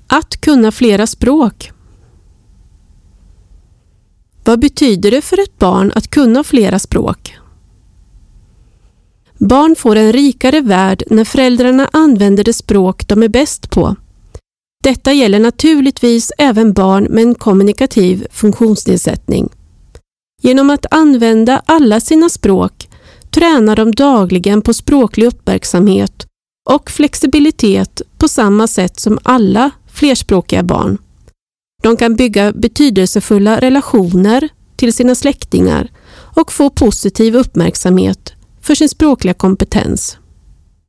Att kunna flera språk. Vad betyder det för ett barn att kunna flera språk? Barn får en rikare värld när föräldrarna använder det språk de är bäst på. Detta gäller naturligtvis även barn med en kommunikativ funktionsnedsättning. Genom att använda alla sina språk tränar de dagligen på språklig uppmärksamhet och flexibilitet på samma sätt som alla flerspråkiga barn. De kan bygga betydelsefulla relationer till sina släktingar och få positiv uppmärksamhet för sin språkliga kompetens.